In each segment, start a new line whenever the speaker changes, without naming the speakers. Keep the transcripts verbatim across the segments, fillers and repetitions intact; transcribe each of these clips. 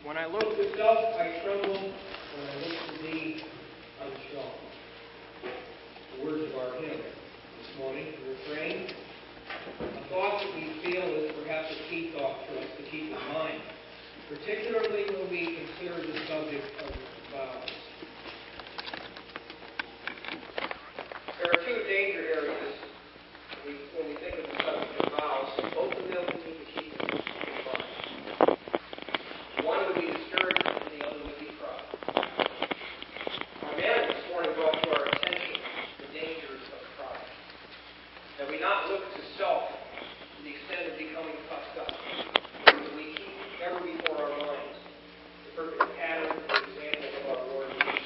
When I look to self, I tremble. When I look to thee, I shock. The words of our hymn this morning, the refrain. A thought that we feel is perhaps a key thought for us to keep in mind, particularly when we consider the subject of vows. There are two danger areas when we, when we think of the subject of vows. Both of them we need to keep in mind. One would be discouragement, and the other would be pride. Our man this morning brought to our attention the dangers of pride. That we not look to self to the extent of becoming puffed up. That we keep ever before our minds the perfect pattern and example of our Lord Jesus.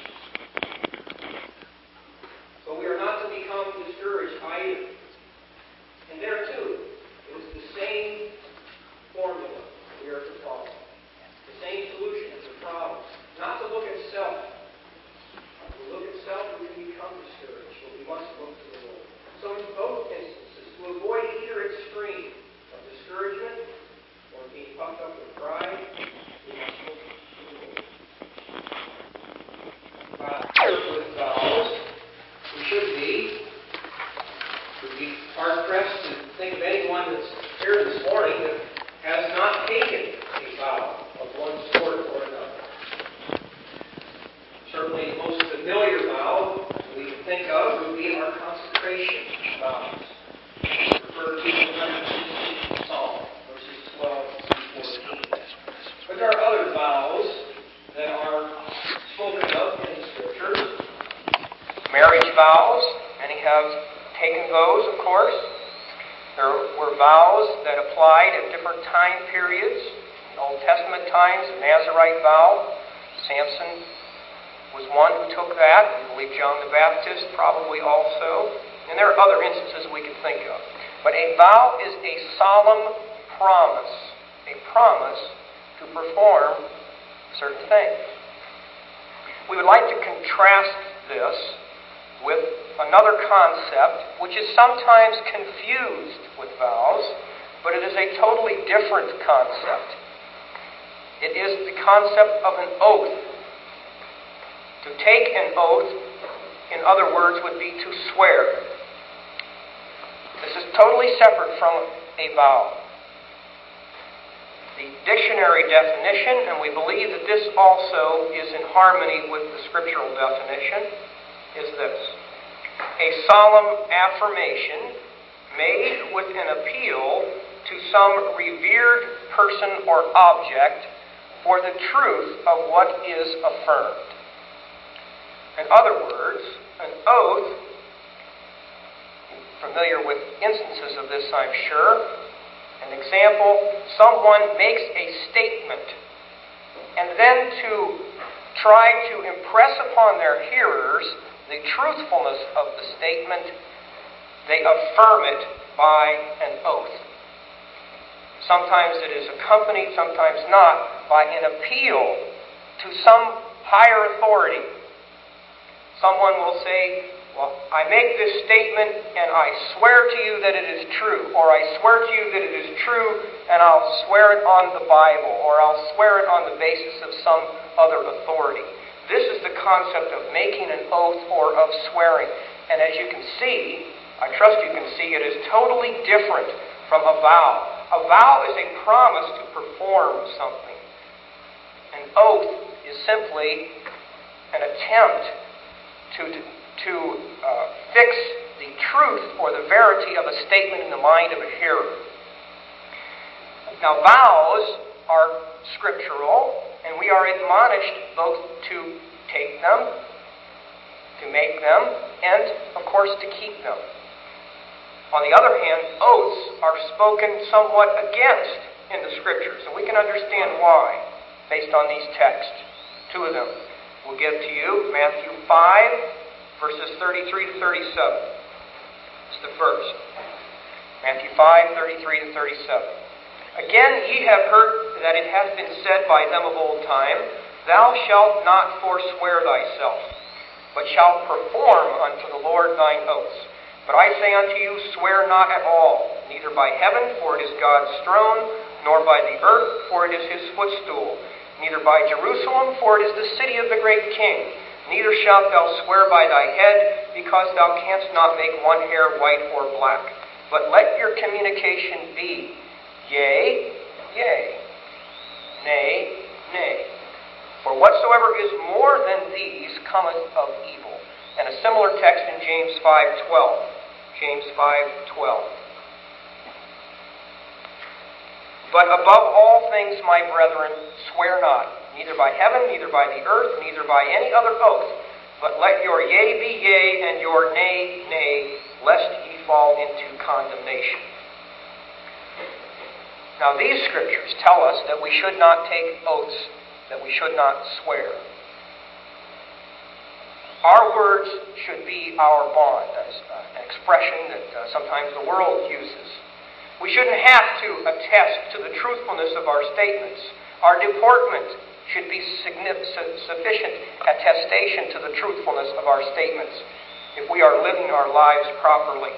But we are not to become discouraged either. And there too, it is the same formula we are to follow. The same solution to the problem. Not to look at self. If we look at self, we can become discouraged, but we must look to the Lord. So in both instances, to avoid either extreme of discouragement or being puffed up with pride, we must look to the Lord. Uh, with vows, we should be, would be hard-pressed to think of anyone that's here this morning that has not taken a vow of one sort or another. Certainly the most familiar vow we can think of would be our consecration vows. Refer to one sixty Psalm, verses twelve through fourteen. But there are other vows that are spoken of in the Scriptures. Marriage vows, many have taken those, of course. There were vows that applied at different time periods. In Old Testament times, the Nazirite vow. Samson was one who took that. We believe John the Baptist probably also. And there are other instances we can think of. But a vow is a solemn promise. A promise to perform certain things. We would like to contrast this with another concept which is sometimes confused with vows, but it is a totally different concept. It is the concept of an oath. To take an oath, in other words, would be to swear. This is totally separate from a vow. The dictionary definition, and we believe that this also is in harmony with the scriptural definition, is this: a solemn affirmation made with an appeal to some revered person or object for the truth of what is affirmed. In other words, an oath, familiar with instances of this, I'm sure. An example, someone makes a statement, and then to try to impress upon their hearers the truthfulness of the statement, they affirm it by an oath. Sometimes it is accompanied, sometimes not, by an appeal to some higher authority. Someone will say, well, I make this statement and I swear to you that it is true, or I swear to you that it is true and I'll swear it on the Bible, or I'll swear it on the basis of some other authority. This is the concept of making an oath or of swearing. And as you can see, I trust you can see, it is totally different from a vow. A vow is a promise to perform something. An oath is simply an attempt to, to uh, fix the truth or the verity of a statement in the mind of a hearer. Now, vows are scriptural, and we are admonished both to take them, to make them, and, of course, to keep them. On the other hand, oaths are spoken somewhat against in the Scriptures, and we can understand why, based on these texts. Two of them we'll give to you. Matthew five, verses thirty-three to thirty-seven. It's the first. Matthew five, thirty-three to thirty-seven. Again, ye have heard that it hath been said by them of old time, Thou shalt not forswear thyself, but shalt perform unto the Lord thine oaths. But I say unto you, swear not at all, neither by heaven, for it is God's throne, nor by the earth, for it is his footstool,
neither by Jerusalem, for it is the city of the great king. Neither shalt thou swear by thy head, because thou canst not make one hair white or black. But let your communication be, yea, yea, nay, nay. For whatsoever is more than these cometh of evil. And a similar text in James five twelve. James five twelve. But above all things, my brethren, swear not, neither by heaven, neither by the earth, neither by any other oath, but let your yea be yea, and your nay, nay, lest ye fall into condemnation. Now these scriptures tell us that we should not take oaths, that we should not swear. Our words should be our bond. That's an expression that uh, sometimes the world uses. We shouldn't have to attest to the truthfulness of our statements. Our deportment should be sufficient attestation to the truthfulness of our statements if we are living our lives properly.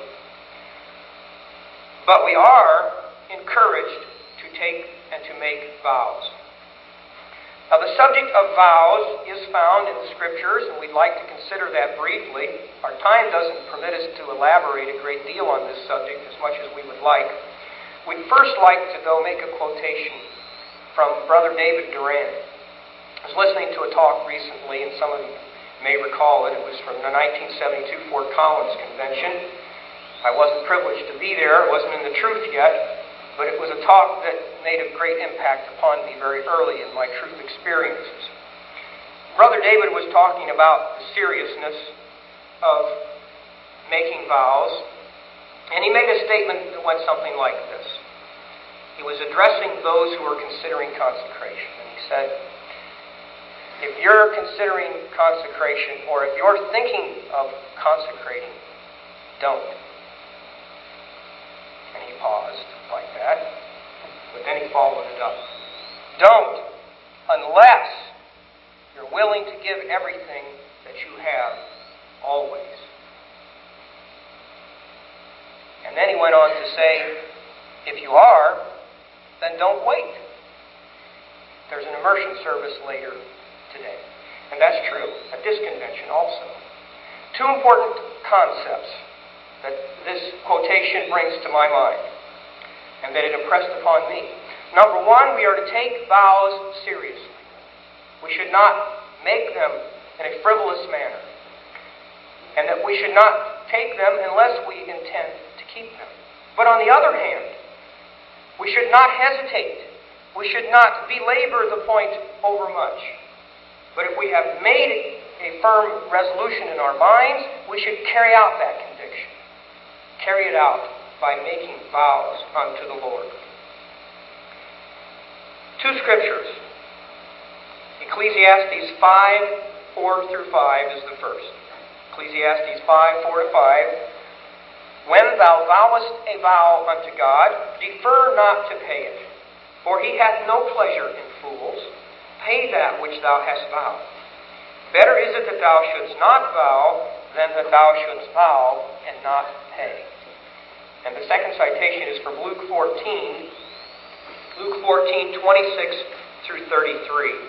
But we are encouraged to take and to make vows. Now, the subject of vows is found in the Scriptures, and we'd like to consider that briefly. Our time doesn't permit us to elaborate a great deal on this subject as much as we would like. We'd first like to, though, make a quotation from Brother David Duran. I was listening to a talk recently, and some of you may recall it. It was from the nineteen seventy-two Fort Collins Convention. I wasn't privileged to be there. I wasn't in the truth yet. But it was a talk that made a great impact upon me very early in my truth experiences. Brother David was talking about the seriousness of making vows, and he made a statement that went something like this. He was addressing those who were considering consecration, and he said, if you're considering consecration, or if you're thinking of consecrating, don't. And he paused like that, but then he followed it up. Don't, unless you're willing to give everything that you have, always. And then he went on to say, if you are, then don't wait. There's an immersion service later today. And that's true at this convention also. Two important concepts that this quotation brings to my mind, and that it impressed upon me. Number one, we are to take vows seriously. We should not make them in a frivolous manner, and that we should not take them unless we intend to keep them. But on the other hand, we should not hesitate. We should not belabor the point overmuch. But if we have made a firm resolution in our minds, we should carry out that conviction. Carry it out by making vows unto the Lord. Two scriptures. Ecclesiastes five, four through five is the first. Ecclesiastes five, four to five. When thou vowest a vow unto God, defer not to pay it, for he hath no pleasure in fools. Pay that which thou hast vowed. Better is it that thou shouldst not vow than that thou shouldst vow and not pay. And the second citation is from Luke fourteen, Luke fourteen, twenty-six through thirty-three.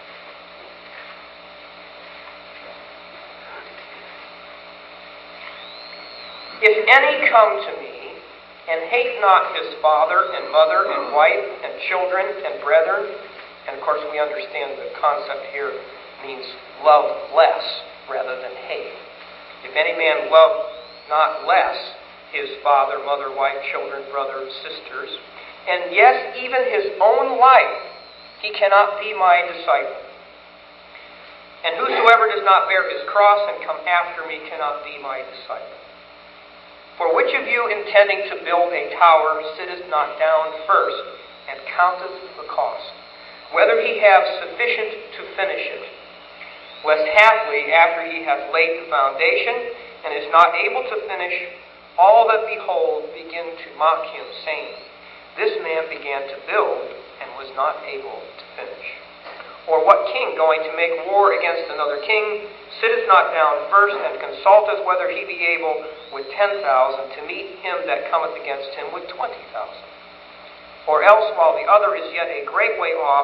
If any come to me, and hate not his father and mother and wife and children and brethren, and of course we understand the concept here means love less rather than hate. If any man love not less his father, mother, wife, children, brothers, sisters, and yes, even his own life, he cannot be my disciple. And whosoever does not bear his cross and come after me cannot be my disciple. For which of you, intending to build a tower, sitteth not down first, and counteth the cost, whether he have sufficient to finish it? Lest haply, after he hath laid the foundation, and is not able to finish, all that behold begin to mock him, saying, This man began to build, and was not able to finish. Or what king, going to make war against another king, sitteth not down first, and consulteth whether he be able with ten thousand to meet him that cometh against him with twenty thousand? Or else, while the other is yet a great way off,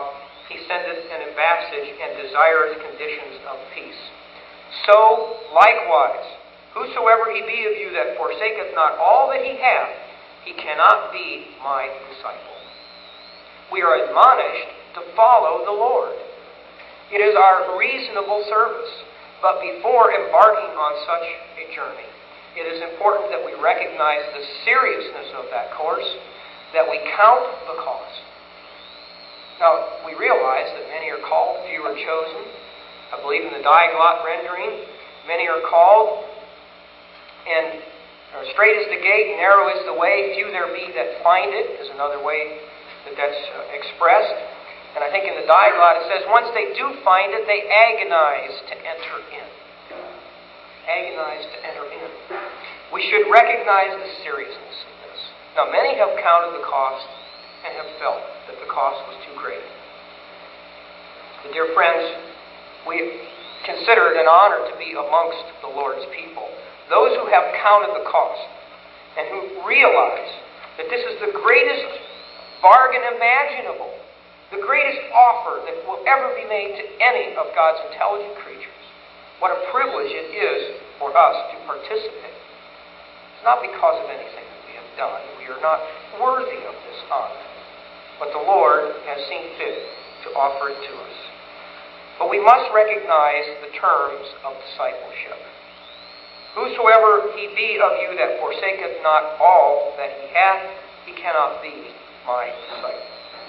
he sendeth an ambassage and desireth conditions of peace. So, likewise, whosoever he be of you that forsaketh not all that he hath, he cannot be my disciple. We are admonished to follow the Lord. It is our reasonable service. But before embarking on such a journey, it is important that we recognize the seriousness of that course, that we count the cost. Now, we realize that many are called, few are chosen. I believe in the Diaglott rendering, many are called, and straight is the gate, narrow is the way, few there be that find it, is another way that that's uh, expressed. And I think in the Diaglott it says, once they do find it, they agonize to enter in. Agonize to enter in. We should recognize the seriousness of this. Now, many have counted the cost and have felt that the cost was too great. But dear friends, we consider it an honor to be amongst the Lord's people. Those who have counted the cost and who realize that this is the greatest bargain imaginable, the greatest offer that will ever be made to any of God's intelligent creatures. What a privilege it is for us to participate. It's not because of anything that we have done. We are not worthy of this honor. But the Lord has seen fit to offer it to us. But we must recognize the terms of discipleship. Whosoever he be of you that forsaketh not all that he hath, he cannot be my disciple.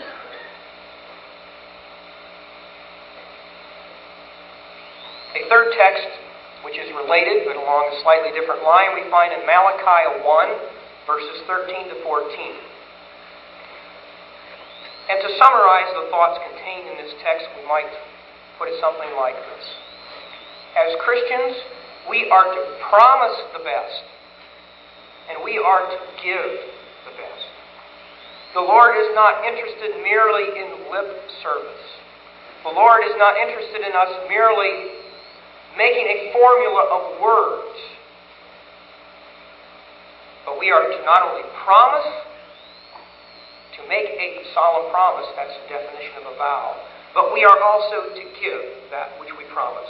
A third text, which is related but along a slightly different line, we find in Malachi one, verses thirteen to fourteen. And to summarize the thoughts contained in this text, we might put it something like this. As Christians, we are to promise the best, and we are to give the best. The Lord is not interested merely in lip service. The Lord is not interested in us merely making a formula of words. But we are to not only promise, to make a solemn promise, that's the definition of a vow, but we are also to give that which we promise.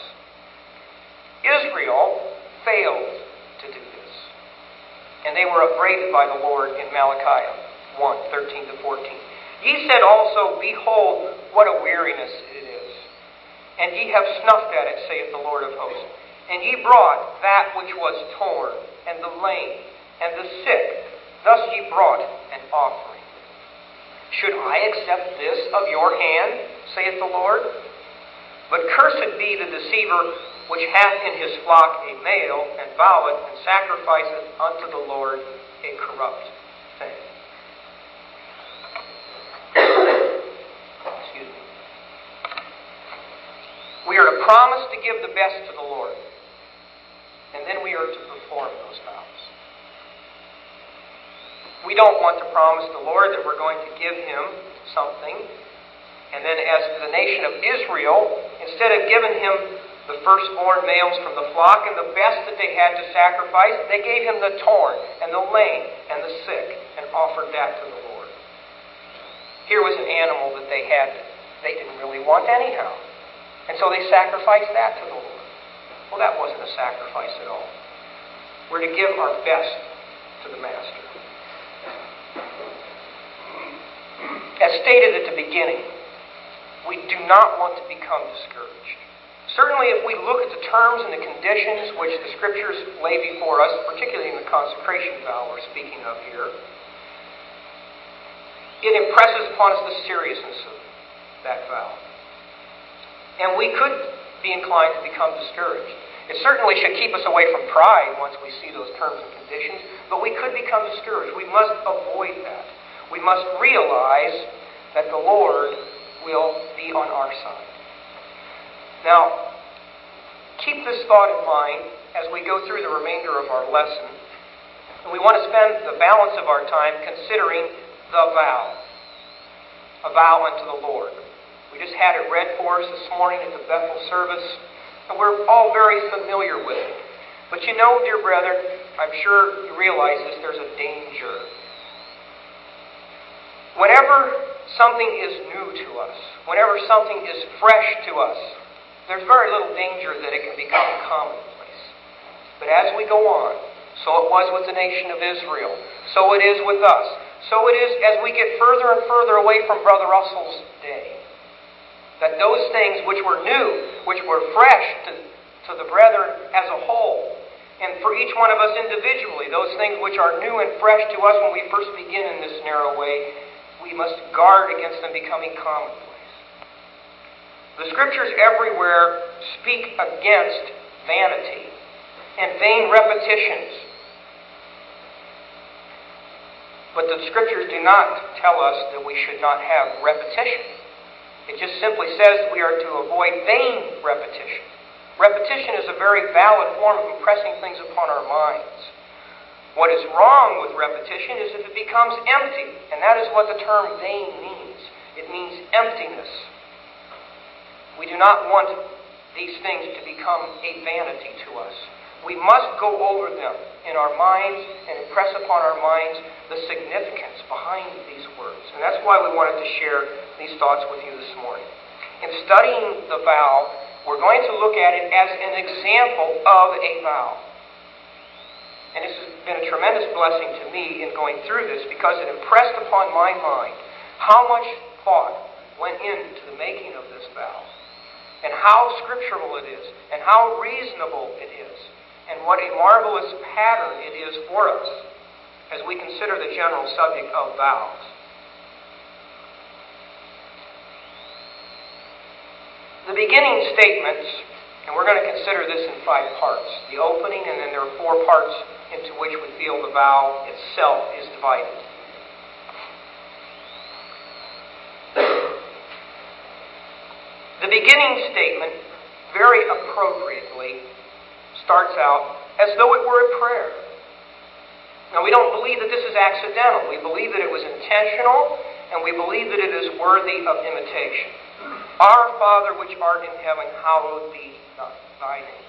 Israel failed to do this. And they were upbraided by the Lord in Malachi one, thirteen to fourteen. Ye said also, behold, what a weariness it is. And ye have snuffed at it, saith the Lord of hosts. And ye brought that which was torn, and the lame, and the sick. Thus ye brought an offering. Should I accept this of your hand, saith the Lord? But cursed be the deceiver which hath in his flock a male, and voweth, and sacrificeth unto the Lord a corrupt thing. Excuse me. We are to promise to give the best to the Lord. And then we are to perform those vows. We don't want to promise the Lord that we're going to give Him something, and then as the nation of Israel, instead of giving Him the firstborn males from the flock and the best that they had to sacrifice, they gave Him the torn and the lame and the sick and offered that to the Lord. Here was an animal that they had, they didn't really want anyhow. And so they sacrificed that to the Lord. Well, that wasn't a sacrifice at all. We're to give our best to the Master. As stated at the beginning, we do not want to become discouraged. Certainly, if we look at the terms and the conditions which the Scriptures lay before us, particularly in the consecration vow we're speaking of here, it impresses upon us the seriousness of that vow. And we could be inclined to become discouraged. It certainly should keep us away from pride once we see those terms and conditions, but we could become discouraged. We must avoid that. We must realize that the Lord will be on our side. Now, keep this thought in mind as we go through the remainder of our lesson. And we want to spend the balance of our time considering the vow. A vow unto the Lord. We just had it read for us this morning at the Bethel service, and we're all very familiar with it. But you know, dear brethren, I'm sure you realize this, there's a danger. Whenever something is new to us, whenever something is fresh to us, there's very little danger that it can become commonplace. But as we go on, so it was with the nation of Israel, so it is with us, so it is as we get further and further away from Brother Russell's day, that those things which were new, which were fresh to, to the brethren as a whole, and for each one of us individually, those things which are new and fresh to us when we first begin in this narrow way, we must guard against them becoming commonplace. The Scriptures everywhere speak against vanity and vain repetitions. But the Scriptures do not tell us that we should not have repetition. It just simply says we are to avoid vain repetition. Repetition is a very valid form of impressing things upon our minds. What is wrong with repetition is if it becomes empty, and that is what the term vain means. It means emptiness. We do not want these things to become a vanity to us. We must go over them in our minds and impress upon our minds the significance behind these words. And that's why we wanted to share these thoughts with you this morning. In studying the vow, we're going to look at it as an example of a vow. And this has been a tremendous blessing to me in going through this because it impressed upon my mind how much thought went into the making of this vow, and how scriptural it is, and how reasonable it is, and what a marvelous pattern it is for us as we consider the general subject of vows. The beginning statements, and we're going to consider this in five parts. The opening, and then there are four parts into which we feel the vow itself is divided. The beginning statement, very appropriately, starts out as though it were a prayer. Now, we don't believe that this is accidental. We believe that it was intentional, and we believe that it is worthy of imitation. Our Father which art in heaven, hallowed be thy name.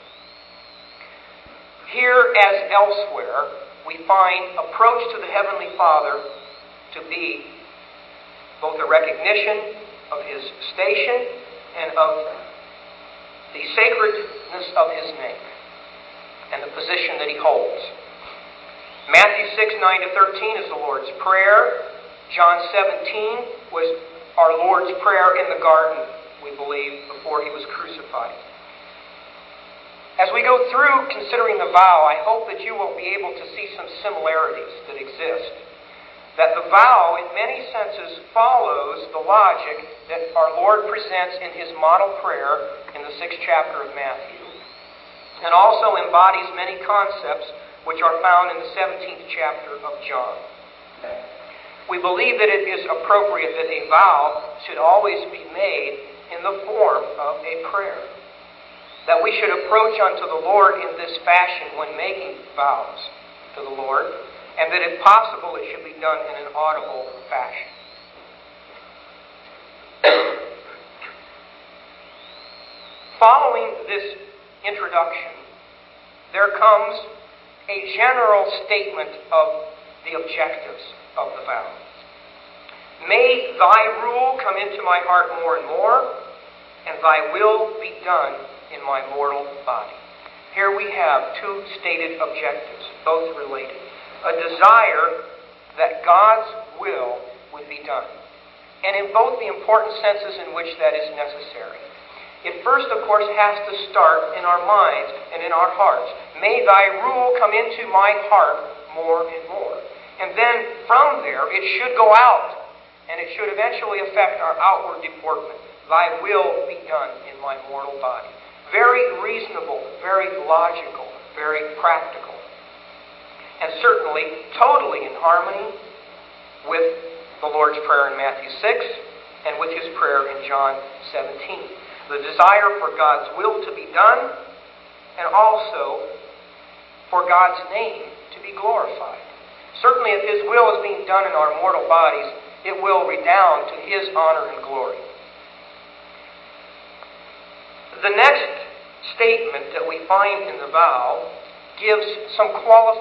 Here, as elsewhere, we find approach to the Heavenly Father to be both a recognition of His station and of the sacredness of His name and the position that He holds. Matthew six, nine to thirteen is the Lord's Prayer. John seventeen was our Lord's Prayer in the garden, we believe, before He was crucified. As we go through considering the vow, I hope that you will be able to see some similarities that exist. That the vow, in many senses, follows the logic that our Lord presents in His model prayer in the sixth chapter of Matthew, and also embodies many concepts which are found in the seventeenth chapter of John. We believe that it is appropriate that a vow should always be made in the form of a prayer. That we should approach unto the Lord in this fashion when making vows to the Lord, and that if possible it should be done in an audible fashion. Following this introduction, there comes a general statement of the objectives of the vow. May thy rule come into my heart more and more, and thy will be done in my mortal body. Here we have two stated objectives, both related. A desire that God's will would be done, and in both the important senses in which that is necessary. It first, of course, has to start in our minds and in our hearts. May thy rule come into my heart more and more. And then from there, it should go out, and it should eventually affect our outward deportment. Thy will be done in my mortal body. Very reasonable, very logical, very practical. And certainly totally in harmony with the Lord's Prayer in Matthew six and with His prayer in John seventeen. The desire for God's will to be done, and also for God's name to be glorified. Certainly if His will is being done in our mortal bodies, it will redound to His honor and glory. The next statement that we find in the vow gives some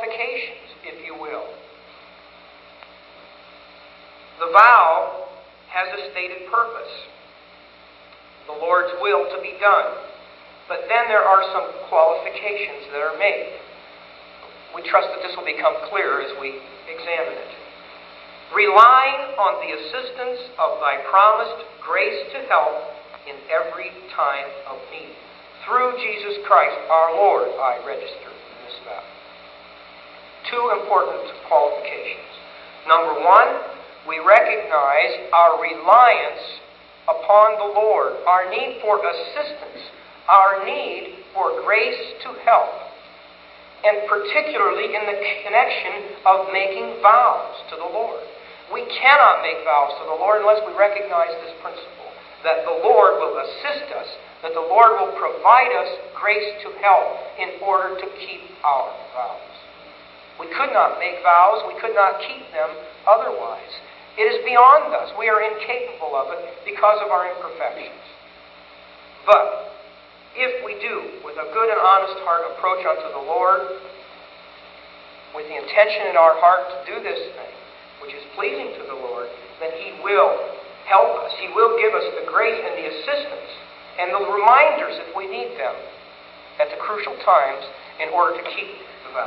qualifications, if you will. The vow has a stated purpose, the Lord's will to be done. But then there are some qualifications that are made. We trust that this will become clearer as we examine it. Relying on the assistance of thy promised grace to help in every time of need. Through Jesus Christ our Lord, I register in this vow. Two important qualifications. Number one, we recognize our reliance upon the Lord, our need for assistance, our need for grace to help, and particularly in the connection of making vows to the Lord. We cannot make vows to the Lord unless we recognize this principle, that the Lord will assist us, that the Lord will provide us grace to help in order to keep our vows. We could not make vows, we could not keep them otherwise. It is beyond us. We are incapable of it because of our imperfections. But if we do, with a good and honest heart, approach unto the Lord, with the intention in our heart to do this thing, which is pleasing to the Lord, then He will help us. He will give us the grace and the assistance and the reminders, if we need them, at the crucial times in order to keep the vow.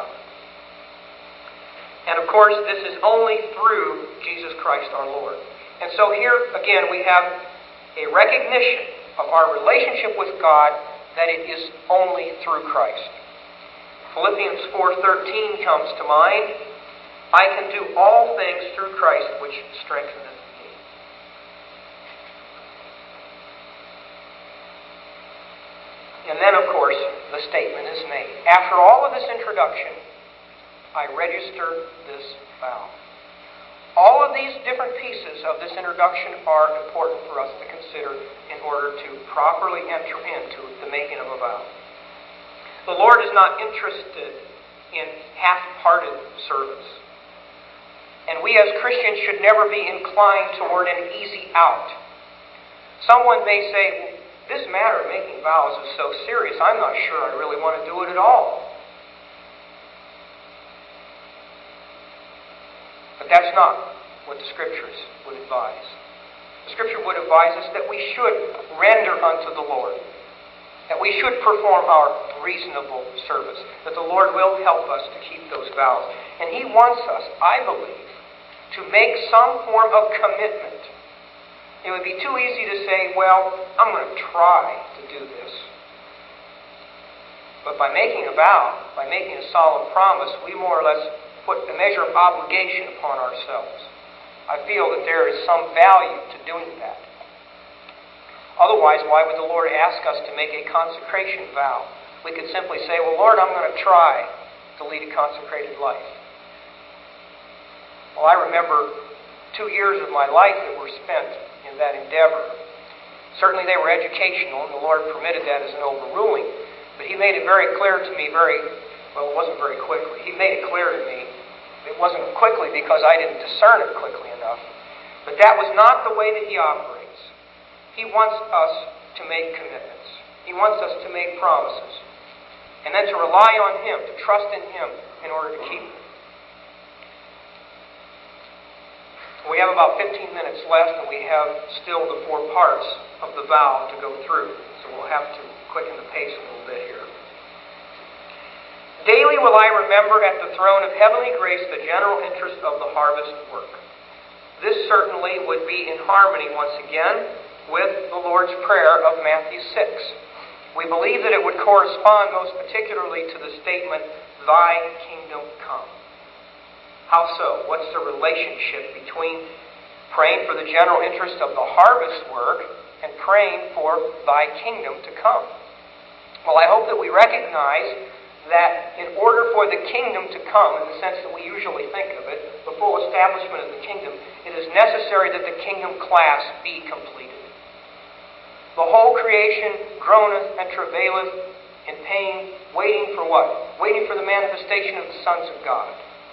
And of course, this is only through Jesus Christ our Lord. And so here, again, we have a recognition of our relationship with God, that it is only through Christ. Philippians four thirteen comes to mind. I can do all things through Christ, which strengtheneth me. And then, of course, the statement is made. After all of this introduction, I register this vow. All of these different pieces of this introduction are important for us to consider in order to properly enter into the making of a vow. The Lord is not interested in half-hearted service. And we as Christians should never be inclined toward an easy out. Someone may say, this matter of making vows is so serious, I'm not sure I really want to do it at all. But that's not what the Scriptures would advise. The Scripture would advise us that we should render unto the Lord, that we should perform our reasonable service, that the Lord will help us to keep those vows. And He wants us, I believe, to make some form of commitment. It would be too easy to say, well, I'm going to try to do this. But by making a vow, by making a solemn promise, we more or less put a measure of obligation upon ourselves. I feel that there is some value to doing that. Otherwise, why would the Lord ask us to make a consecration vow? We could simply say, well, Lord, I'm going to try to lead a consecrated life. Well, I remember two years of my life that were spent in that endeavor. Certainly they were educational, and the Lord permitted that as an overruling. But He made it very clear to me very, well, it wasn't very quickly. He made it clear to me. It wasn't quickly because I didn't discern it quickly enough. But that was not the way that He operates. He wants us to make commitments. He wants us to make promises. And then to rely on Him, to trust in Him in order to keep them. We have about fifteen minutes left, and we have still the four parts of the vow to go through. So we'll have to quicken the pace a little bit here. Daily will I remember at the throne of heavenly grace the general interest of the harvest work. This certainly would be in harmony once again with the Lord's Prayer of Matthew six. We believe that it would correspond most particularly to the statement, Thy kingdom come. How so? What's the relationship between praying for the general interest of the harvest work and praying for Thy kingdom to come? Well, I hope that we recognize that in order for the kingdom to come, in the sense that we usually think of it, the full establishment of the kingdom, it is necessary that the kingdom class be completed. The whole creation groaneth and travaileth in pain, waiting for what? Waiting for the manifestation of the sons of God.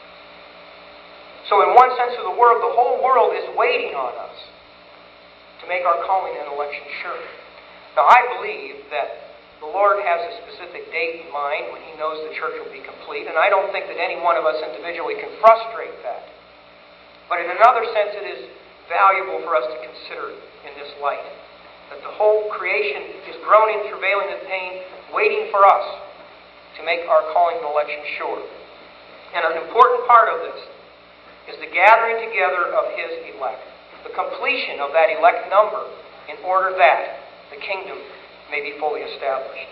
So in one sense of the word, the whole world is waiting on us to make our calling and election sure. Now I believe that the Lord has a specific date in mind when He knows the church will be complete, and I don't think that any one of us individually can frustrate that. But in another sense, it is valuable for us to consider in this light. That the whole creation is groaning, travailing in pain, waiting for us to make our calling and election sure. And an important part of this is the gathering together of His elect, the completion of that elect number in order that the kingdom may be fully established.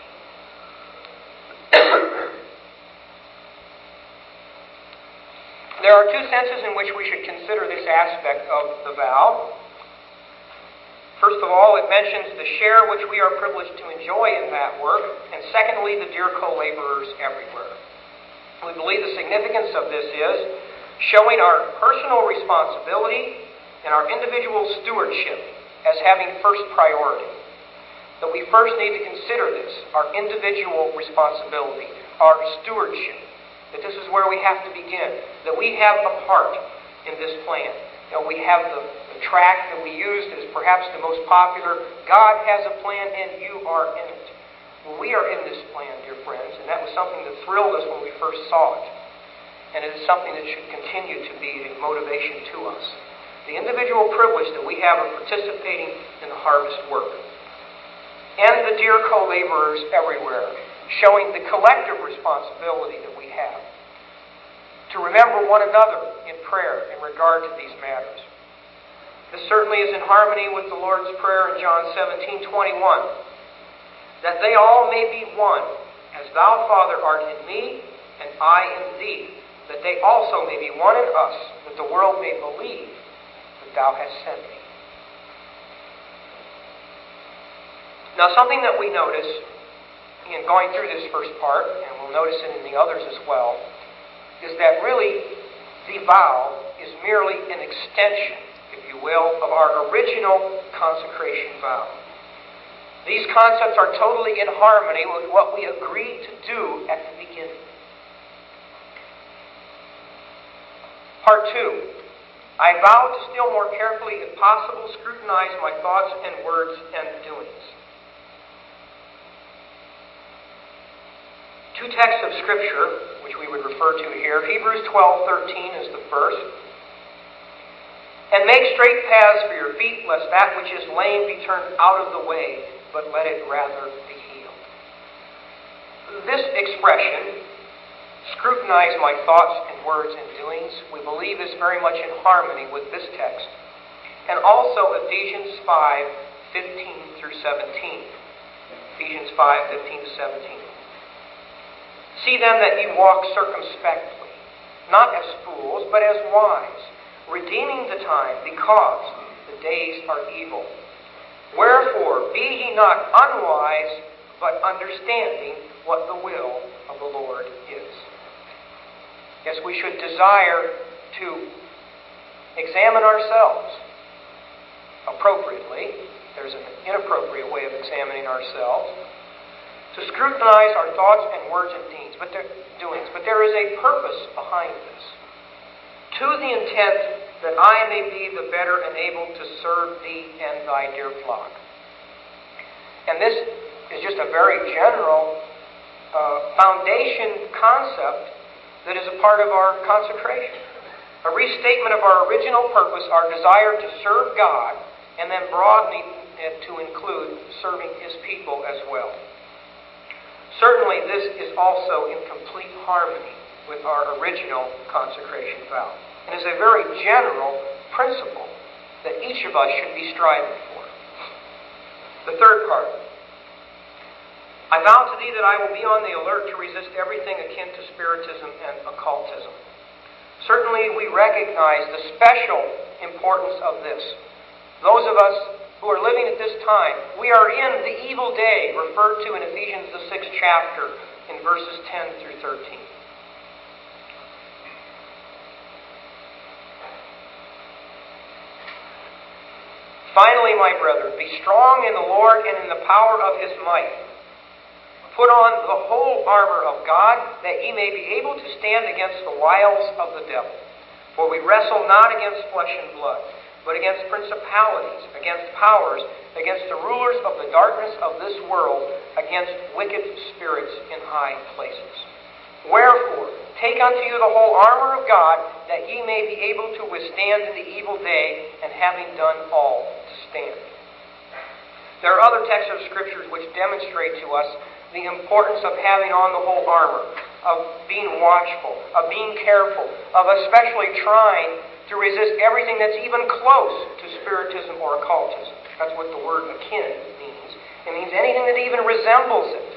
There are two senses in which we should consider this aspect of the vow. First of all, it mentions the share which we are privileged to enjoy in that work, and secondly, the dear co-laborers everywhere. We believe the significance of this is showing our personal responsibility and our individual stewardship as having first priority. That we first need to consider this, our individual responsibility, our stewardship. That this is where we have to begin. That we have a part in this plan. You know, we have the, the tract that we used as perhaps the most popular. God has a plan and you are in it. Well, we are in this plan, dear friends, and that was something that thrilled us when we first saw it. And it is something that should continue to be a motivation to us. The individual privilege that we have of participating in the harvest work. And the dear co-laborers everywhere, showing the collective responsibility that we have to remember one another in prayer in regard to these matters. This certainly is in harmony with the Lord's Prayer in John seventeen twenty-one, that they all may be one, as Thou, Father, art in me, and I in Thee, that they also may be one in us, that the world may believe that Thou hast sent me. Now, something that we notice in going through this first part, and we'll notice it in the others as well, is that really the vow is merely an extension, if you will, of our original consecration vow. These concepts are totally in harmony with what we agreed to do at the beginning. Part two. I vow to still more carefully, if possible, scrutinize my thoughts and words and doings. Two texts of Scripture, which we would refer to here. Hebrews twelve thirteen is the first. And make straight paths for your feet, lest that which is lame be turned out of the way, but let it rather be healed. This expression, scrutinize my thoughts and words and doings, we believe is very much in harmony with this text. And also Ephesians five fifteen through seventeen. Ephesians five fifteen to seventeen. See then that ye walk circumspectly, not as fools, but as wise, redeeming the time, because the days are evil. Wherefore, be ye not unwise, but understanding what the will of the Lord is. Yes, we should desire to examine ourselves appropriately. There's an inappropriate way of examining ourselves. To scrutinize our thoughts and words and deeds, but there, doings. But there is a purpose behind this. To the intent that I may be the better enabled to serve Thee and Thy dear flock. And this is just a very general uh, foundation concept that is a part of our consecration. A restatement of our original purpose, our desire to serve God, and then broadening it to include serving His people as well. Certainly, this is also in complete harmony with our original consecration vow. And is a very general principle that each of us should be striving for. The third part. I vow to Thee that I will be on the alert to resist everything akin to spiritism and occultism. Certainly, we recognize the special importance of this. Those of us who are living at this time, we are in the evil day referred to in Ephesians the sixth chapter in verses ten through thirteen. Finally, my brethren, be strong in the Lord and in the power of His might. Put on the whole armor of God, that ye may be able to stand against the wiles of the devil. For we wrestle not against flesh and blood, but against principalities, against powers, against the rulers of the darkness of this world, against wicked spirits in high places. Wherefore, take unto you the whole armor of God, that ye may be able to withstand in the evil day, and having done all, to stand. There are other texts of Scriptures which demonstrate to us the importance of having on the whole armor, of being watchful, of being careful, of especially trying to resist everything that's even close to spiritism or occultism. That's what the word akin means. It means anything that even resembles it.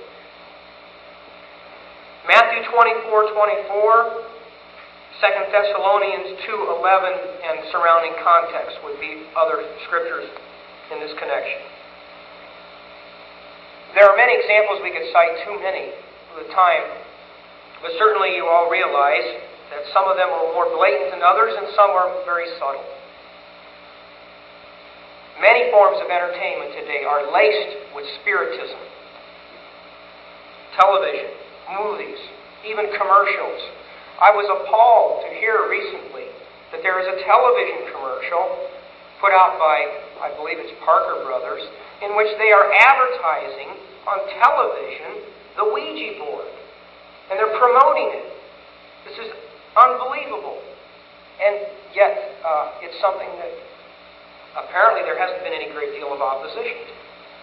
Matthew twenty-four twenty-four, Second Thessalonians two eleven, and surrounding context would be other scriptures in this connection. There are many examples we could cite, too many for the time, but certainly you all realize that some of them are more blatant than others and some are very subtle. Many forms of entertainment today are laced with spiritism. Television, movies, even commercials. I was appalled to hear recently that there is a television commercial put out by, I believe it's Parker Brothers, in which they are advertising on television the Ouija board. And they're promoting it. This is unbelievable. And yet, uh, it's something that apparently there hasn't been any great deal of opposition to.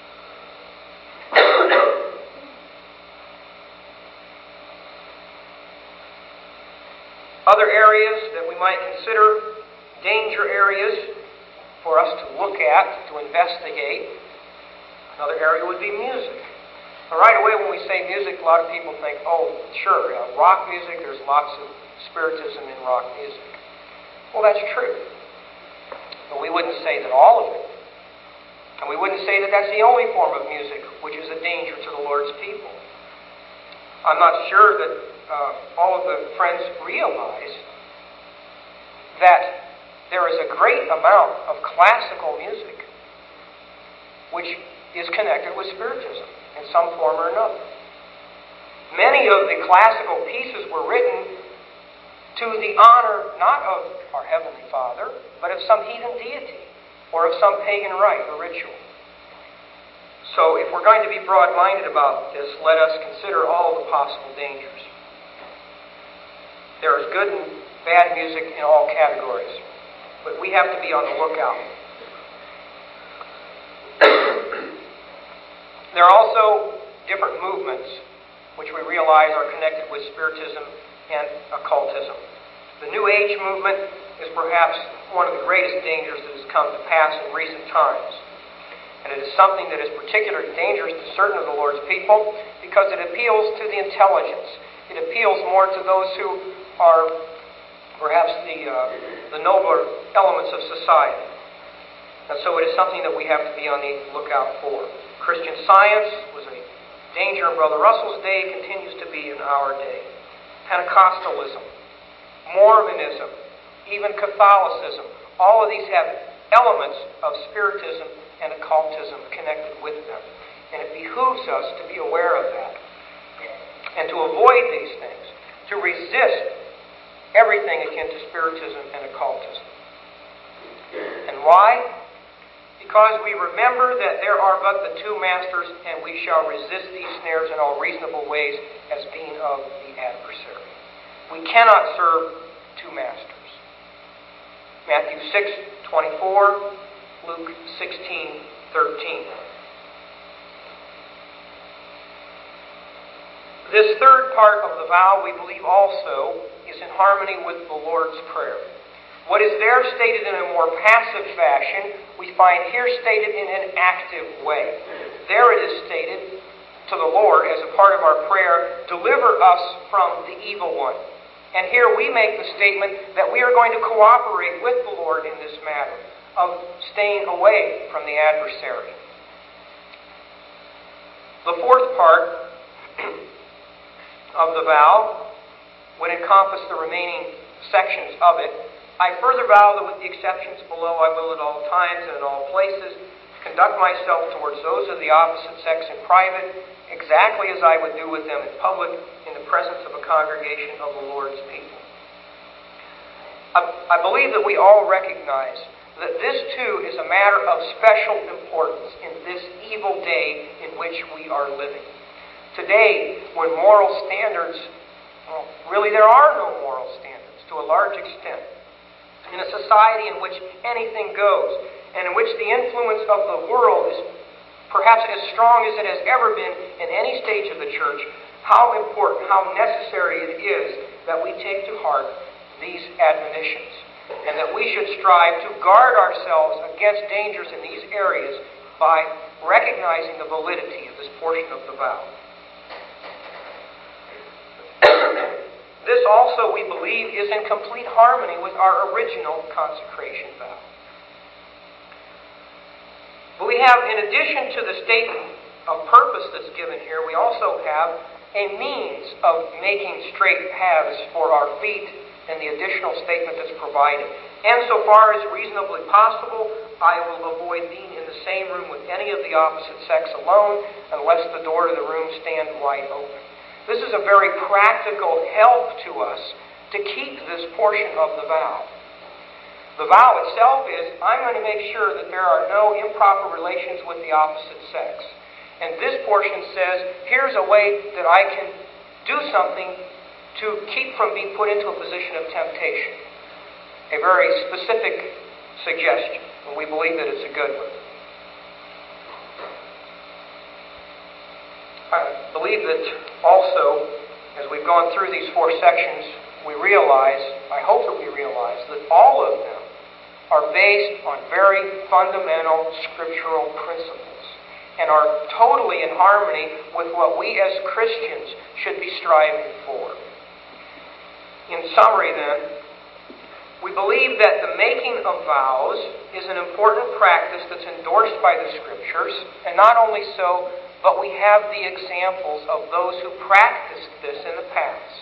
Other areas that we might consider danger areas for us to look at, to investigate. Another area would be music. Now, right away when we say music, a lot of people think, oh, sure, uh, rock music, there's lots of spiritism in rock music. Well, that's true. But we wouldn't say that all of it. And we wouldn't say that that's the only form of music which is a danger to the Lord's people. I'm not sure that uh, all of the friends realize that there is a great amount of classical music which is connected with spiritism in some form or another. Many of the classical pieces were written to the honor not of our Heavenly Father, but of some heathen deity or of some pagan rite or ritual. So if we're going to be broad-minded about this, let us consider all the possible dangers. There is good and bad music in all categories, but we have to be on the lookout. There are also different movements which we realize are connected with spiritism and occultism. The New Age movement is perhaps one of the greatest dangers that has come to pass in recent times. And it is something that is particularly dangerous to certain of the Lord's people because it appeals to the intelligence. It appeals more to those who are perhaps the, uh, the nobler elements of society. And so it is something that we have to be on the lookout for. Christian Science was a danger in Brother Russell's day, continues to be in our day. Pentecostalism, Mormonism, even Catholicism, all of these have elements of spiritism and occultism connected with them. And it behooves us to be aware of that and to avoid these things, to resist everything akin to spiritism and occultism. And why? Because we remember that there are but the two masters, and we shall resist these snares in all reasonable ways as being of the adversary. We cannot serve two masters. Matthew six twenty-four, Luke sixteen thirteen. This third part of the vow, we believe also, is in harmony with the Lord's Prayer. What is there stated in a more passive fashion, we find here stated in an active way. There it is stated to the Lord as a part of our prayer, deliver us from the evil one. And here we make the statement that we are going to cooperate with the Lord in this matter of staying away from the adversary. The fourth part of the vow would encompass the remaining sections of it. I further vow that with the exceptions below, I will at all times and in all places conduct myself towards those of the opposite sex in private, exactly as I would do with them in public, in the presence of a congregation of the Lord's people. I, I believe that we all recognize that this too is a matter of special importance in this evil day in which we are living. Today, when moral standards Well, really, there are no moral standards to a large extent. In a society in which anything goes, and in which the influence of the world is perhaps as strong as it has ever been in any stage of the church, how important, how necessary it is that we take to heart these admonitions, and that we should strive to guard ourselves against dangers in these areas by recognizing the validity of this portion of the vow. This also, we believe, is in complete harmony with our original consecration vow. But we have, in addition to the statement of purpose that's given here, we also have a means of making straight paths for our feet in the additional statement that's provided. And so far as reasonably possible, I will avoid being in the same room with any of the opposite sex alone, unless the door to the room stands wide open. This is a very practical help to us to keep this portion of the vow. The vow itself is, I'm going to make sure that there are no improper relations with the opposite sex. And this portion says, here's a way that I can do something to keep from being put into a position of temptation. A very specific suggestion, and we believe that it's a good one. I believe that also, as we've gone through these four sections, we realize, I hope that we realize, that all of them are based on very fundamental scriptural principles and are totally in harmony with what we as Christians should be striving for. In summary then, we believe that the making of vows is an important practice that's endorsed by the Scriptures, and not only so, but we have the examples of those who practiced this in the past.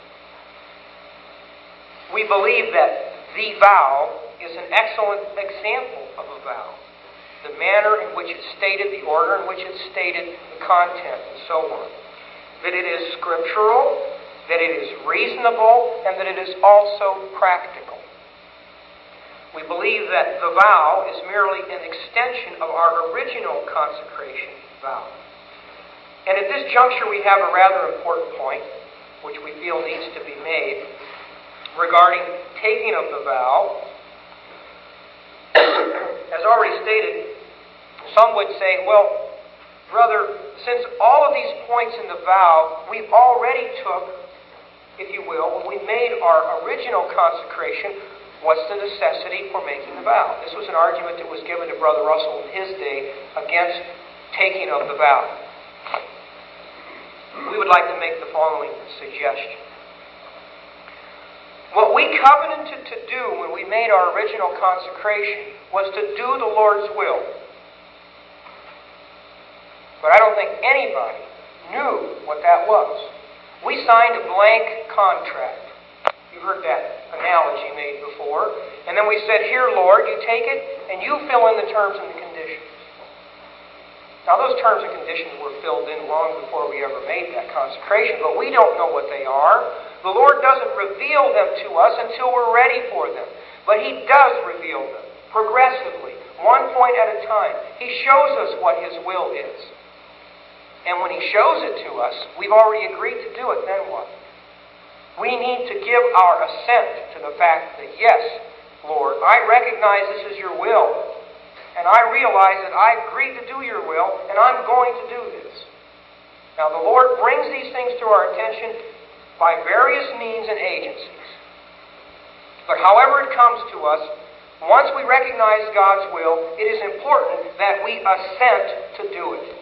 We believe that the vow is an excellent example of a vow. The manner in which it's stated, the order in which it's stated, the content, and so on. That it is scriptural, that it is reasonable, and that it is also practical. We believe that the vow is merely an extension of our original consecration vow. And at this juncture we have a rather important point, which we feel needs to be made, regarding taking of the vow. As already stated, some would say, well, brother, since all of these points in the vow we already took, if you will, when we made our original consecration, what's the necessity for making the vow? This was an argument that was given to Brother Russell in his day against taking of the vow. We would like to make the following suggestion. What we covenanted to do when we made our original consecration was to do the Lord's will. But I don't think anybody knew what that was. We signed a blank contract. You've heard that analogy made before. And then we said, here, Lord, you take it and you fill in the terms and the conditions. Now, those terms and conditions were filled in long before we ever made that consecration, but we don't know what they are. The Lord doesn't reveal them to us until we're ready for them. But He does reveal them progressively, one point at a time. He shows us what His will is. And when He shows it to us, we've already agreed to do it, then what? We need to give our assent to the fact that, yes, Lord, I recognize this is your will. And I realize that I agreed to do your will, and I'm going to do this. Now, the Lord brings these things to our attention by various means and agencies. But however it comes to us, once we recognize God's will, it is important that we assent to do it.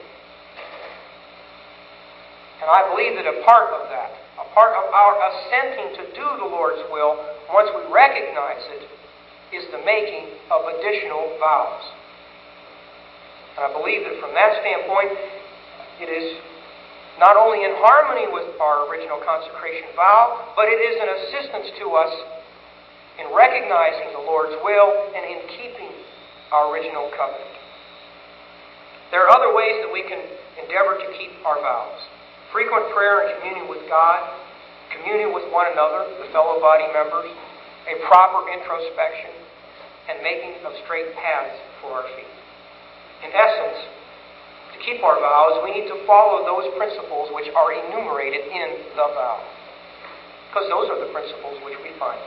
And I believe that a part of that, a part of our assenting to do the Lord's will, once we recognize it, is the making of additional vows. And I believe that from that standpoint, it is not only in harmony with our original consecration vow, but it is an assistance to us in recognizing the Lord's will and in keeping our original covenant. There are other ways that we can endeavor to keep our vows. Frequent prayer and communion with God, communion with one another, the fellow body members, a proper introspection, and making of straight paths for our feet. In essence, to keep our vows, we need to follow those principles which are enumerated in the vow. because those are the principles which we find.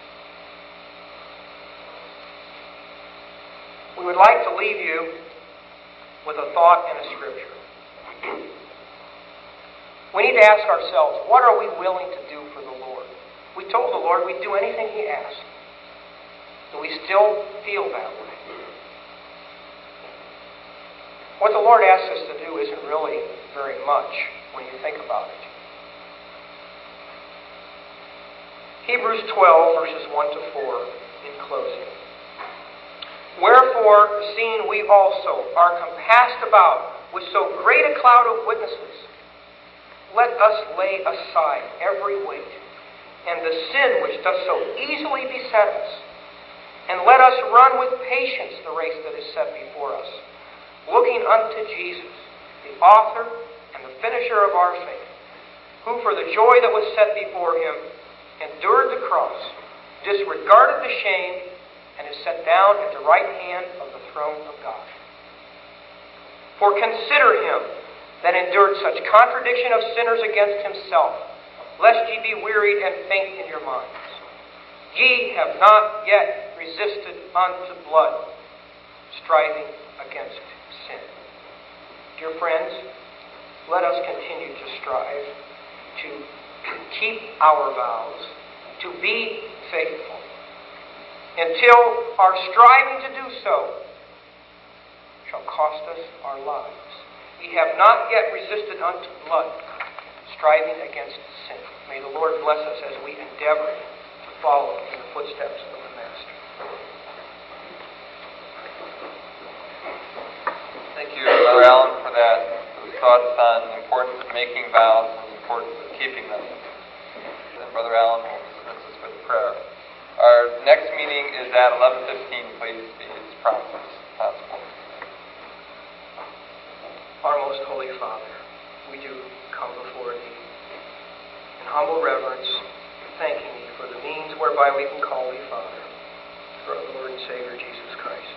We would like to leave you with a thought and a scripture. We need to ask ourselves, what are we willing to do for the Lord? We told the Lord we'd do anything He asked. Do we still feel that way? What the Lord asks us to do isn't really very much when you think about it. Hebrews twelve, verses one to four, in closing. Wherefore, seeing we also are compassed about with so great a cloud of witnesses, let us lay aside every weight and the sin which does so easily beset us, and let us run with patience the race that is set before us, looking unto Jesus, the author and the finisher of our faith, who for the joy that was set before Him endured the cross, disregarded the shame, and is set down at the right hand of the throne of God. For consider Him that endured such contradiction of sinners against Himself, lest ye be wearied and faint in your minds. Ye have not yet resisted unto blood, striving against sin. Dear friends, let us continue to strive to keep our vows, to be faithful, until our striving to do so shall cost us our lives. Ye have not yet resisted unto blood, striving against sin. May the Lord bless us as we endeavor to follow in the footsteps of the Master.
Thank you, Brother Allen, for that. Those thoughts on the importance of making vows and the importance of keeping them. And Brother Allen will dismiss us with prayer. Our next meeting is at eleven fifteen. Please be as prompt as possible.
Our most holy Father, we do come before Thee in humble reverence, thanking Thee for the means whereby we can call Thee Father, through our Lord and Savior Jesus Christ.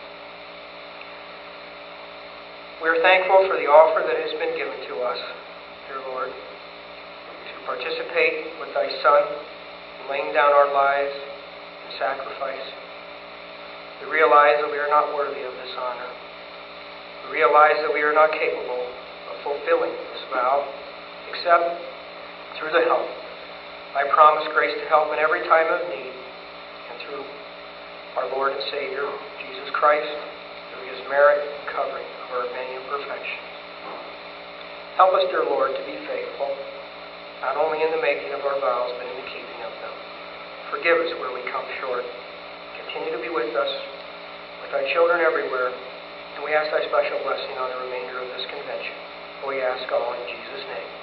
We are thankful for the offer that has been given to us, dear Lord, to participate with Thy Son in laying down our lives in sacrifice. We realize that we are not worthy of this honor. We realize that we are not capable of fulfilling this vow except through the help. I promise grace to help in every time of need, and through our Lord and Savior, Jesus Christ, through His merit and covering of our many imperfections. Help us, dear Lord, to be faithful, not only in the making of our vows, but in the keeping of them. Forgive us where we come short. Continue to be with us, with Thy children everywhere, and we ask Thy special blessing on the remainder of this convention. We ask all in Jesus' name.